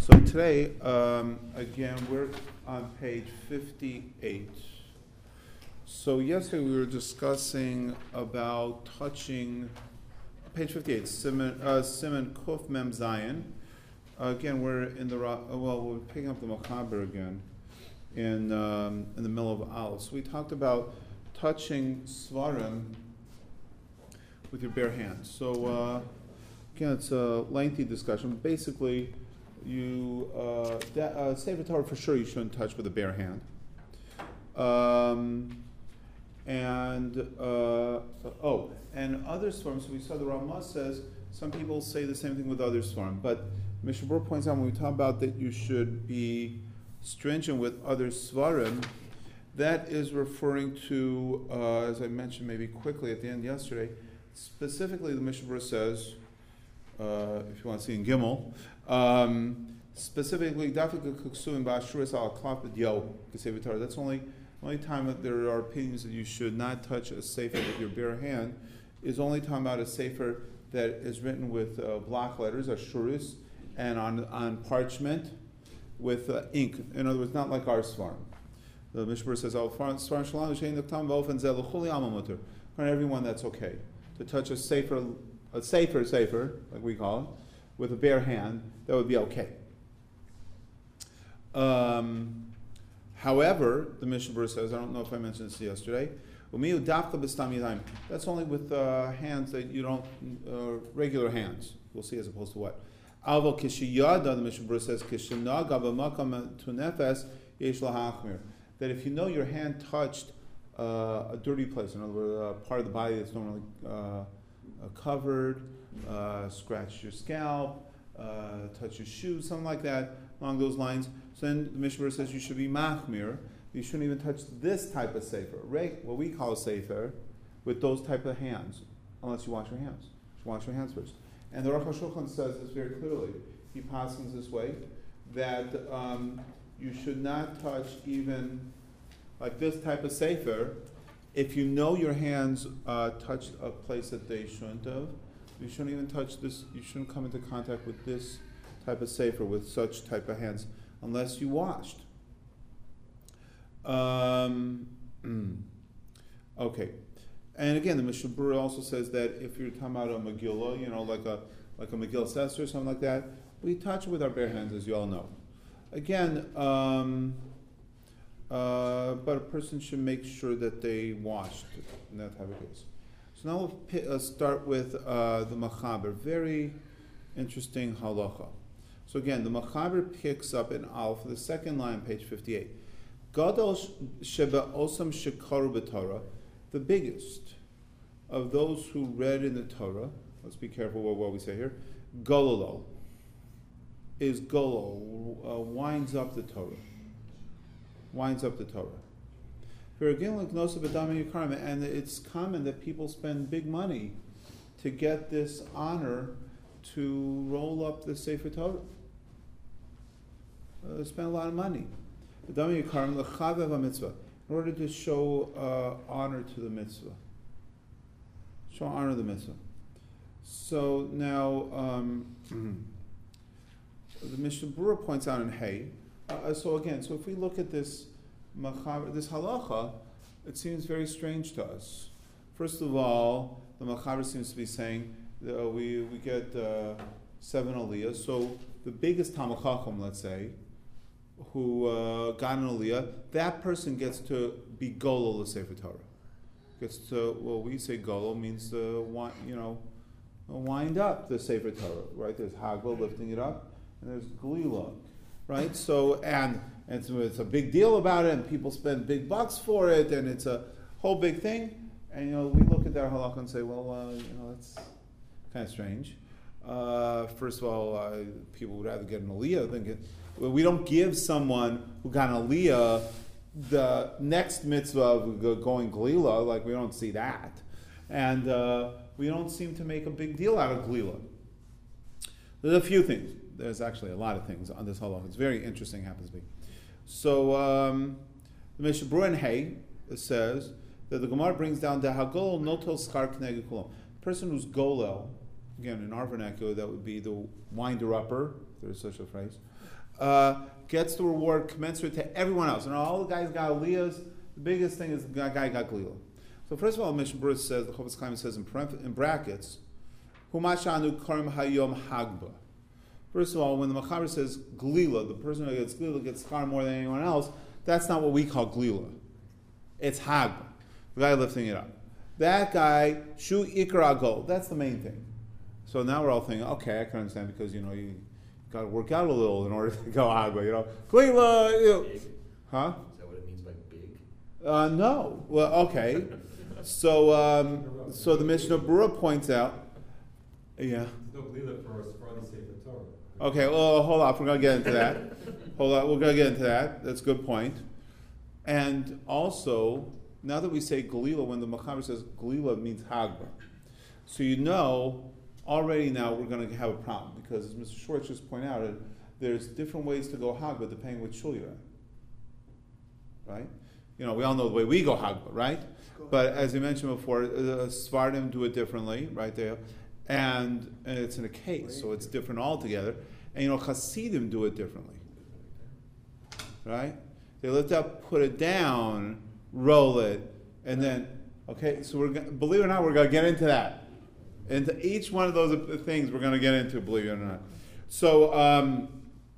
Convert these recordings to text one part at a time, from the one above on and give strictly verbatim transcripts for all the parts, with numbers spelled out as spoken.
So today, um, again, we're on page fifty-eight. So yesterday we were discussing about touching, page fifty-eight, Simon, uh, Simon Kuf Mem Zayin. Uh, again, we're in the, uh, well, we're picking up the Machaber again in um, in the middle of Al. So we talked about touching Svarim with your bare hands. So uh, again, it's a lengthy discussion. Basically, you uh, that, uh, Sefer Torah for sure you shouldn't touch with a bare hand. Um, and uh, oh, and other svarim. So we saw the Ramah says some people say the same thing with other svarim, but Mishnah Berurah points out when we talk about that you should be stringent with other svarim, that is referring to, uh, as I mentioned maybe quickly at the end yesterday, specifically the Mishnah Berurah says, uh, if you want to see in Gimel, um, specifically, that's only only time that there are opinions that you should not touch a sefer with your bare hand is only talking about a sefer that is written with uh, block letters, ashuris, and on on parchment with uh, ink. In other words, not like our svarim. The Mishnah says, "Oh, svarim shalom shein nektam v'ofen zeh l'chuli amamuter." For everyone, that's okay to touch a sefer, a sefer sefer, like we call it, with a bare hand. That would be okay. Um, however, the Mishnah Berurah says, I don't know if I mentioned this yesterday, that's only with uh, hands that you don't, uh, regular hands. We'll see as opposed to what? The Mishnah Berurah says, that if you know your hand touched uh, a dirty place, in other words, a part of the body that's normally uh, uh, covered, uh, scratched your scalp, Uh, touch your shoes, something like that, along those lines. So then the Mishnah Berurah says you should be machmir. You shouldn't even touch this type of sefer, right? What we call a sefer, with those type of hands, unless you wash your hands. You should wash your hands first. And the Aruch HaShulchan says this very clearly. He passes this way, that um, you should not touch even like this type of sefer if you know your hands uh, touched a place that they shouldn't have. You shouldn't even touch this, you shouldn't come into contact with this type of sefer, with such type of hands, unless you washed. Um, okay. And again, the Mishnah Berurah also says that if you're talking about a Megillah, you know, like a like a Megillah Esther or something like that, we touch it with our bare hands, as you all know. Again, um, uh, but a person should make sure that they washed in that type of case. So now we'll p- uh, start with uh, the Machaber. Very interesting halacha. So again, the Machaber picks up in Aleph, the second line, page fifty-eight. Gadol sheba osam shekaru b'Torah, the biggest of those who read in the Torah, let's be careful what, what we say here, gololo, is golo, uh, winds up the Torah. Winds up the Torah. And it's common that people spend big money to get this honor to roll up the Sefer Torah. Uh, they spend a lot of money in order to show uh, honor to the mitzvah. Show honor to the mitzvah. So now, um, the Mishnah Berurah points out in Hay. Uh, so again, so if we look at this Machaber, this halacha, it seems very strange to us. First of all, the Machaber seems to be saying that uh, we we get uh, seven aliyah. So the biggest Talmid Chacham, let's say, who uh, got an aliyah, that person gets to be golol the Sefer Torah. Gets to, well, we say golol means to wind, you know, wind up the Sefer Torah, right? There's hagel lifting it up, and there's glila, right? So and And it's, it's a big deal about it, and people spend big bucks for it, and it's a whole big thing. And you know, we look at that halakha and say, well, uh, you know, that's kind of strange. Uh, first of all, uh, people would rather get an aliyah than get. Well, we don't give someone who got an aliyah the next mitzvah of going glila. Like, we don't see that, and uh, we don't seem to make a big deal out of glila. There's a few things. There's actually a lot of things on this halakha. It's very interesting. Happens to be. So um, the Mishnah Berurah in Hay says that the Gemara brings down the hagol notel skar k'neged kulam. Person who's golel, again in our vernacular that would be the winder upper, there's such a phrase, uh, gets the reward commensurate to everyone else. And all the guys got aliyahs. The biggest thing is the guy got glila. So first of all, Mishnah Berurah says, the Chofetz Chaim says in, in brackets, Humashanu karim hayom hagba. First of all, when the Machaber says glila, the person who gets glila gets schar more than anyone else, that's not what we call glila. It's hagba, the guy lifting it up. That guy, shu ikra agol, that's the main thing. So now we're all thinking, okay, I can understand because, you know, you got to work out a little in order to go hagba, you know. Glila, you know. Big? Huh? Is that what it means by big? Uh, no. Well, okay. So, um, so the Mishnah Berurah points out, yeah. There's no glila for Sephardi Sefer Torah. Okay, well, hold on. We're going to get into that. hold on. We're going to get into that. That's a good point. And also, now that we say Galila, when the Machaber says Galila means Hagba. So you know, already now we're going to have a problem because, as Mister Schwartz just pointed out, there's different ways to go Hagba depending which shul you're at. Right? You know, we all know the way we go Hagba, right? But as you mentioned before, uh, Svardim do it differently, right there. And, and it's in a case, so it's different altogether. And you know, Hasidim do it differently. Right? They lift up, put it down, roll it, and then, okay, so we're gonna, believe it or not, we're going to get into that. Into each one of those things we're going to get into, believe it or not. So, um,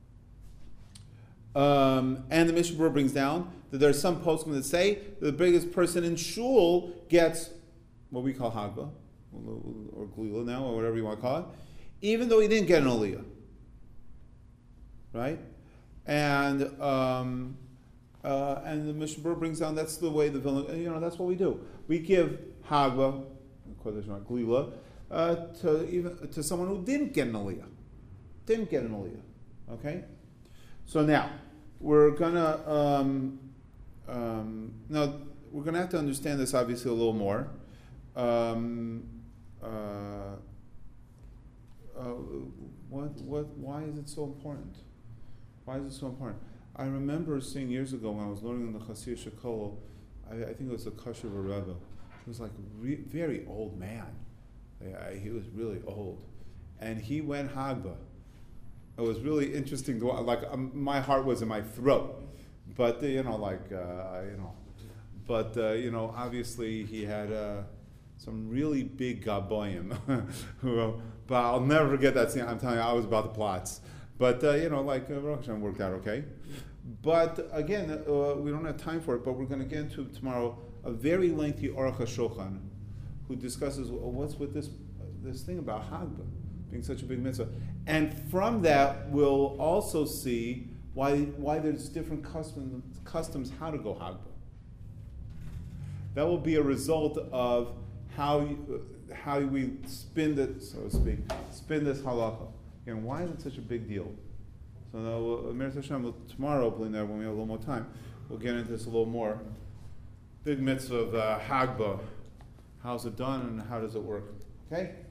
um, and the Mishnah Berurah brings down that there are some poskim that say that the biggest person in shul gets what we call Hagba, or Glila now, or whatever you want to call it, even though he didn't get an Aliyah. Right? And um, uh, and the Mishnah Berurah brings down that's the way the Vilna, you know, that's what we do. We give Hagba, quotation Glila, uh, to even to someone who didn't get an Aliyah. Didn't get an Aliyah. Okay? So now, we're gonna um, um, now we're gonna have to understand this obviously a little more. Um, uh, uh, what what why is it so important? Why is it so important? I remember seeing years ago when I was learning in the Chassidus Shekol, I, I think it was the Kasher Rebbe. He was like a re- very old man. I, I, he was really old, and he went Hagba. It was really interesting to watch. Like um, my heart was in my throat, but uh, you know, like uh, you know, but uh, you know, obviously he had uh, some really big gaboyim. who, but I'll never forget that scene. I'm telling you, I was about the plots. But uh, you know, like uh, Baruch Hashem worked out okay. But again, uh, we don't have time for it. But we're going to get into tomorrow a very lengthy Aruch HaShulchan, who discusses well, what's with this this thing about Hagba being such a big mitzvah. And from that, we'll also see why why there's different customs customs how to go Hagba. That will be a result of how you, how we spin it, so to speak, spin this halacha. Again, why is it such a big deal? So now, we'll, Mir Hashem, will tomorrow, hopefully, when we have a little more time, we'll get into this a little more. Big mitzvah of uh, Hagba. How's it done and how does it work? Okay?